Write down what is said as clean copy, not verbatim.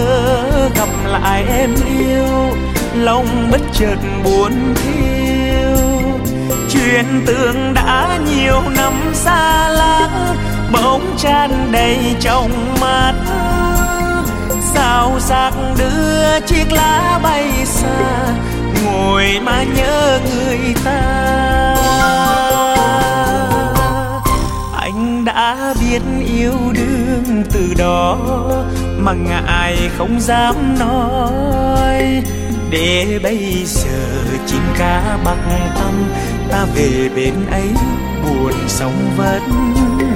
gặp lại em yêu, lòng bất chợt buồn thiêu. Chuyện tương đã nhiều năm xa lánh, bỗng tràn đầy trong mắt. Sao xác đưa chiếc lá bay xa, ngồi mà nhớ người ta. Anh đã biết yêu đương từ đó, mà ngại không dám nói. Để bây giờ chim cá bắc thăm, ta về bên ấy buồn sóng vẫn